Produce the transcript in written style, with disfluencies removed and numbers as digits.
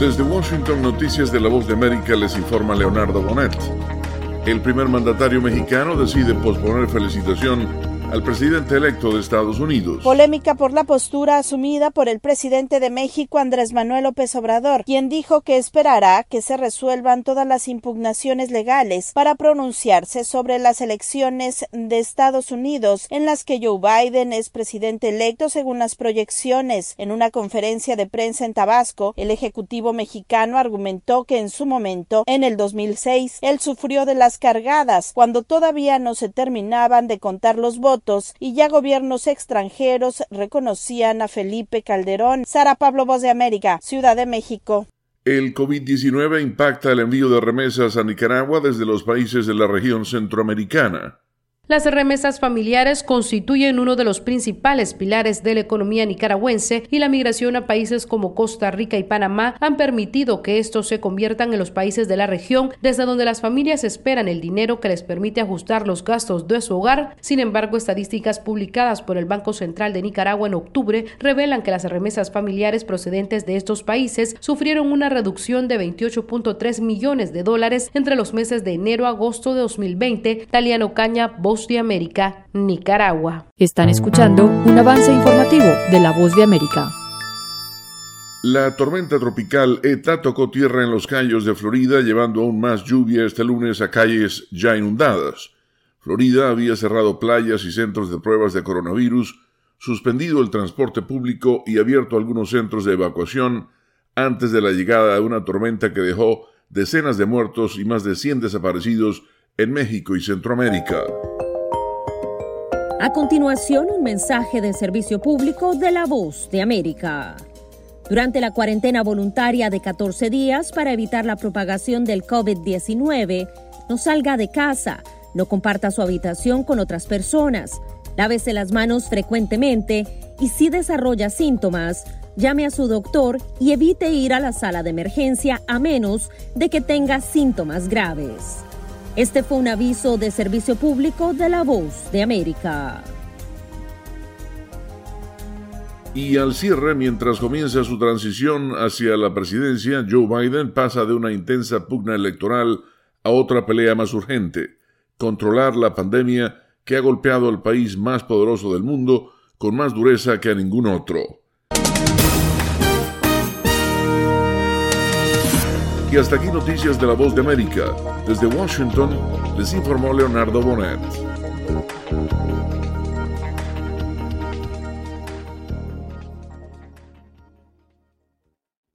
Desde Washington, Noticias de la Voz de América, les informa Leonardo Bonet. El primer mandatario mexicano decide posponer felicitación al presidente electo de Estados Unidos. Polémica por la postura asumida por el presidente de México, Andrés Manuel López Obrador, quien dijo que esperará que se resuelvan todas las impugnaciones legales para pronunciarse sobre las elecciones de Estados Unidos, en las que Joe Biden es presidente electo según las proyecciones. En una conferencia de prensa en Tabasco, el ejecutivo mexicano argumentó que en su momento, en el 2006, él sufrió de las cargadas, cuando todavía no se terminaban de contar los votos y ya gobiernos extranjeros reconocían a Felipe Calderón. Sara Pablo, Voz de América, Ciudad de México. El COVID-19 impacta el envío de remesas a Nicaragua desde los países de la región centroamericana. Las remesas familiares constituyen uno de los principales pilares de la economía nicaragüense y la migración a países como Costa Rica y Panamá han permitido que estos se conviertan en los países de la región desde donde las familias esperan el dinero que les permite ajustar los gastos de su hogar. Sin embargo, estadísticas publicadas por el Banco Central de Nicaragua en octubre revelan que las remesas familiares procedentes de estos países sufrieron una reducción de $28.3 millones entre los meses de enero a agosto de 2020. Taliano Caña, Voz de América, Nicaragua. Están escuchando un avance informativo de La Voz de América. La tormenta tropical ETA tocó tierra en Los Cayos de Florida, llevando aún más lluvia este lunes a calles ya inundadas. Florida había cerrado playas y centros de pruebas de coronavirus, suspendido el transporte público y abierto algunos centros de evacuación antes de la llegada de una tormenta que dejó decenas de muertos y más de 100 desaparecidos en México y Centroamérica. A continuación, un mensaje de servicio público de La Voz de América. Durante la cuarentena voluntaria de 14 días para evitar la propagación del COVID-19, no salga de casa, no comparta su habitación con otras personas, lávese las manos frecuentemente y si desarrolla síntomas, llame a su doctor y evite ir a la sala de emergencia a menos de que tenga síntomas graves. Este fue un aviso de servicio público de La Voz de América. Y al cierre, mientras comienza su transición hacia la presidencia, Joe Biden pasa de una intensa pugna electoral a otra pelea más urgente: controlar la pandemia que ha golpeado al país más poderoso del mundo con más dureza que a ningún otro. Y hasta aquí Noticias de la Voz de América. Desde Washington les informó Leonardo Bonet.